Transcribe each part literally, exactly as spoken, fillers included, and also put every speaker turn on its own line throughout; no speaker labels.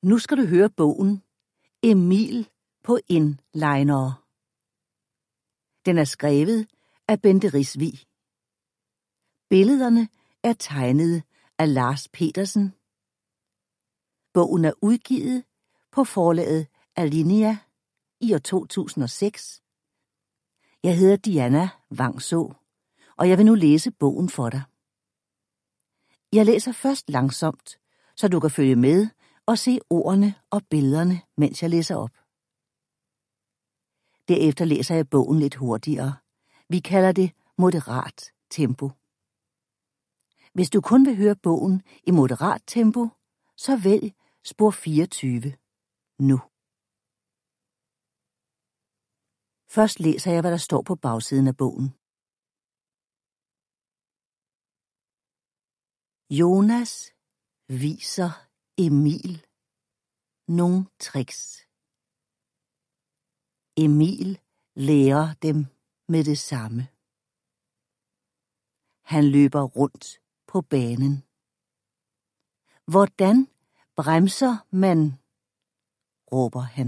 Nu skal du høre bogen Emil på inliner. Den er skrevet af Bente Risvig. Billederne er tegnet af Lars Petersen. Bogen er udgivet på forlaget Alinea i år to tusind og seks. Jeg hedder Diana Vangså, og jeg vil nu læse bogen for dig. Jeg læser først langsomt, så du kan følge med og se ordene og billederne, mens jeg læser op. Derefter læser jeg bogen lidt hurtigere. Vi kalder det moderat tempo. Hvis du kun vil høre bogen i moderat tempo, så vælg spor fireogtyve nu. Først læser jeg, hvad der står på bagsiden af bogen. Jonas viser Emil nogle tricks. Emil lærer dem med det samme. Han løber rundt på banen. Hvordan bremser man? Råber han.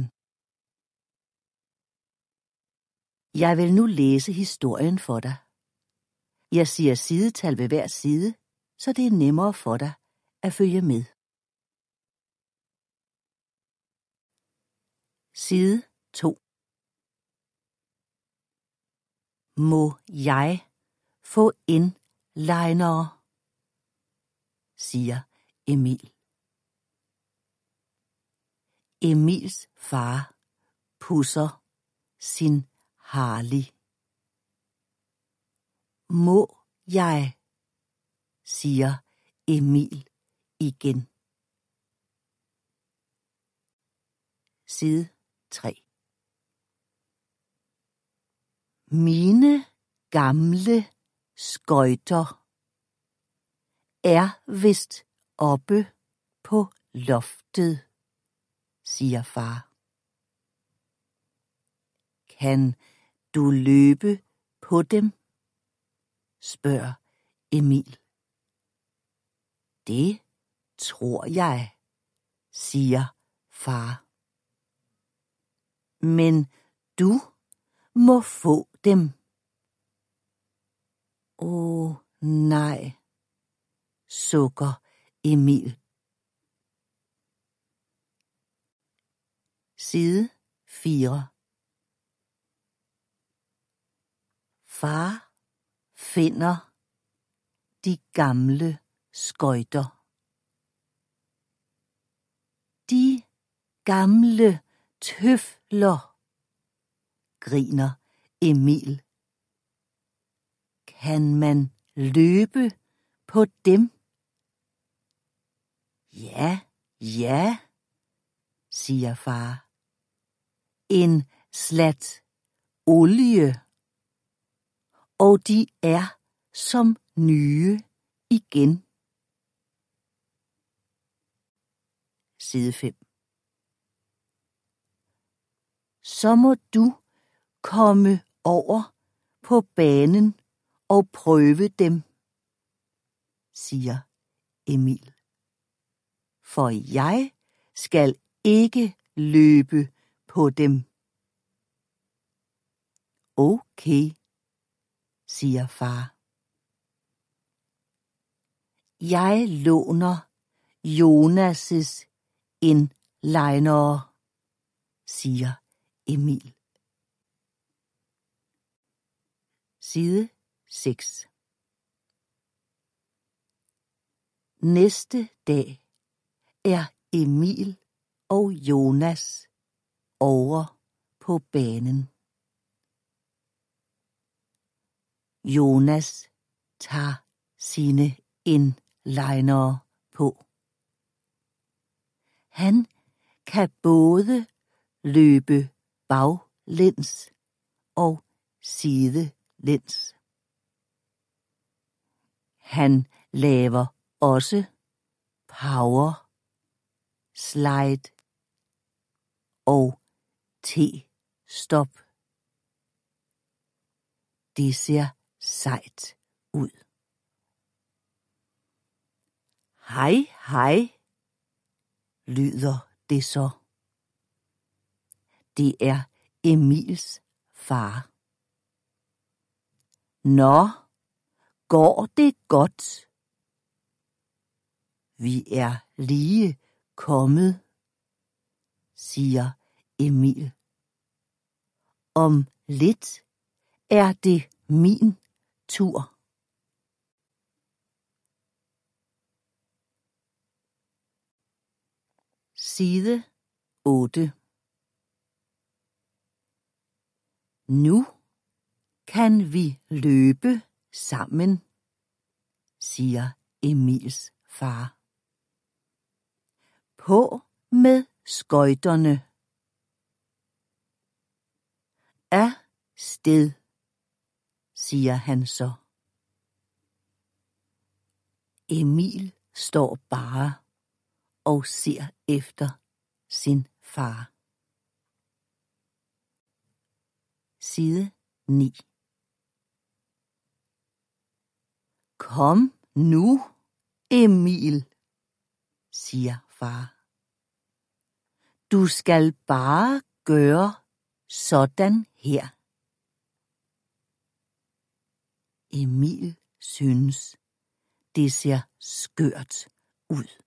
Jeg vil nu læse historien for dig. Jeg siger sidetal ved hver side, så det er nemmere for dig at følge med. Side to. Må jeg få inliner? Siger Emil. Emils far pudser sin Harley. Må jeg? Siger Emil igen. Side tre. Mine gamle skøjter er vist oppe på loftet, siger far. Kan du løbe på dem? Spørger Emil. Det tror jeg, siger far. Men du må få dem. Åh, nej, sukker Emil. Side fire. Far finder de gamle skøjter. De gamle tøfler, griner Emil. Kan man løbe på dem? Ja, ja, siger far. En slat olie, og de er som nye igen. Side fem. Så må du komme over på banen og prøve dem, siger Emil. For jeg skal ikke løbe på dem. Okay, siger far. Jeg låner Jonas' inliner, siger Emil. Side seks. Næste dag er Emil og Jonas over på banen. Jonas tager sine inliner på. Han kan både løbe baglæns og sidelæns. Han laver også power slide og T-stop. Det ser sejt ud. Hej, hej, lyder det så? Det er Emils far. Nå, går det godt? Vi er lige kommet, siger Emil. Om lidt er det min tur. Side otte. Nu kan vi løbe sammen, siger Emils far. På med skøjterne. Af sted, siger han så. Emil står bare og ser efter sin far. Side ni. Kom nu, Emil, siger far. Du skal bare gøre sådan her. Emil synes, det ser skørt ud.